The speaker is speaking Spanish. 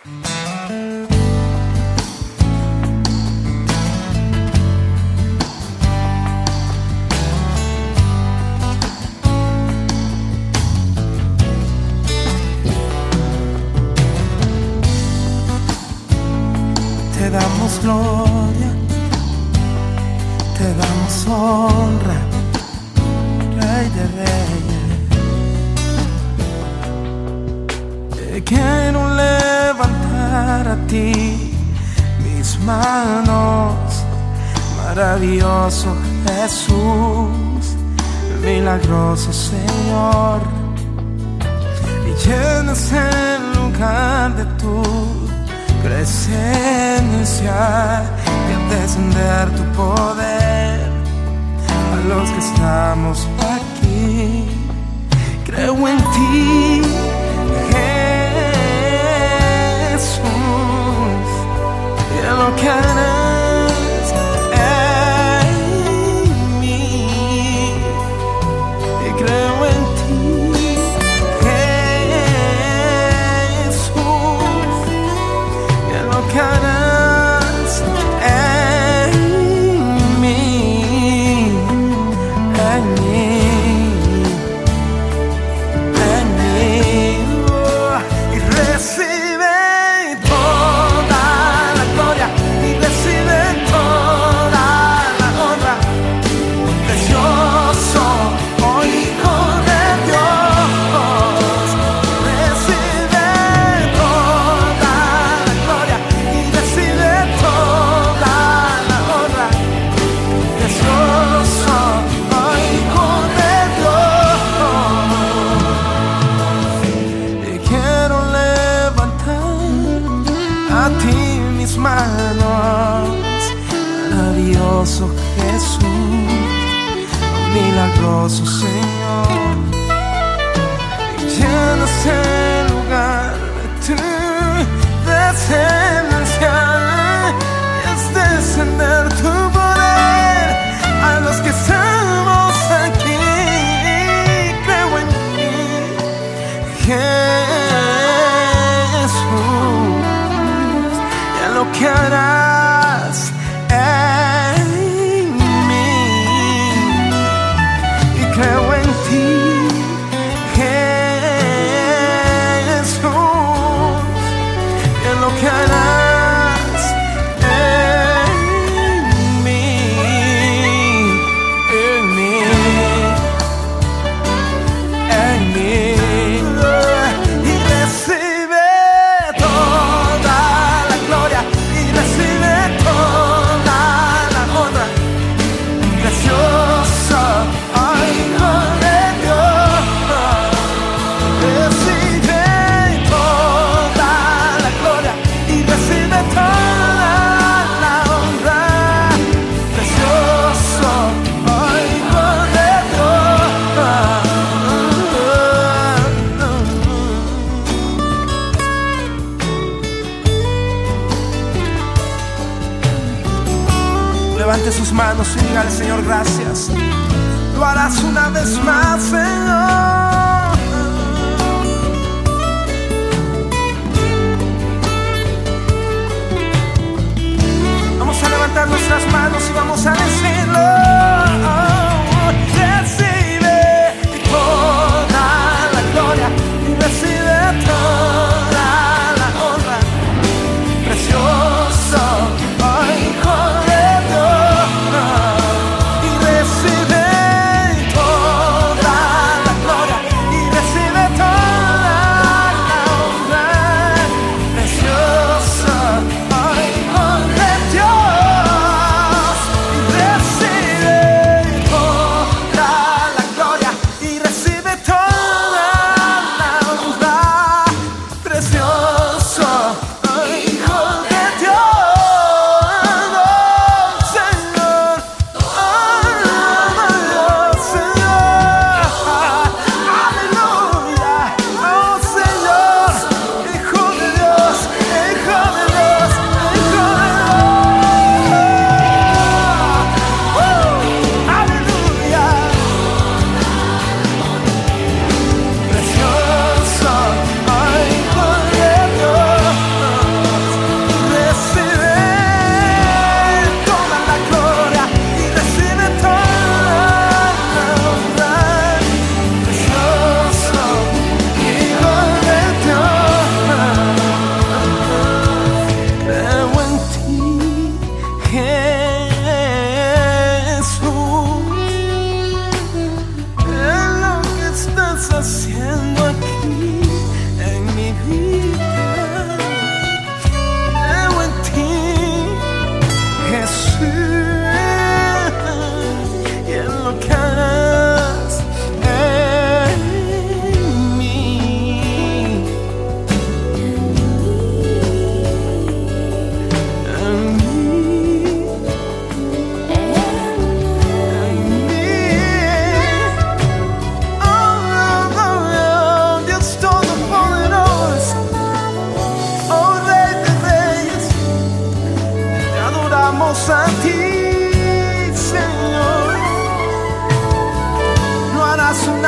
Te damos gloria, te damos honra, Rey de Reyes. Te quiero levantar a ti mis manos, maravilloso Jesús, milagroso Señor, y llenas el lugar de tu presencia y al descender tu poder a los que estamos aquí. Creo en ti, Jesús, y en lo que harás en mí. Y creo en ti, que harás en mí, en mí, en mí, y recibe toda la gloria y recibe toda la honra, precioso Hijo de Dios. Recibe toda la gloria y recibe toda la honra, precioso Hijo de Dios. Y quiero levantar a ti mis manos, maravilloso Jesús, milagroso Señor, y llenas el lugar de tu presencia y es descender tu poder a los que estamos aquí. Creo en ti, Jesús, y en lo que harás en mí. Y creo en ti, Jesús, y en lo que harás en mí, en mí, en mí. Y recibe toda la gloria y recibe toda la honra, precioso Hijo de Dios. Recibe toda la gloria y recibe toda la honra, precioso Hijo de Dios. Levante sus manos y dígale: Señor, gracias. Lo harás una vez más, Señor. Vamos a levantar nuestras manos y vamos a decirlo. Recibe toda la gloria y recibe toda la honra, precioso Hijo de Dios. Y recibe toda la gloria amamos a ti, Señor. Lo harás una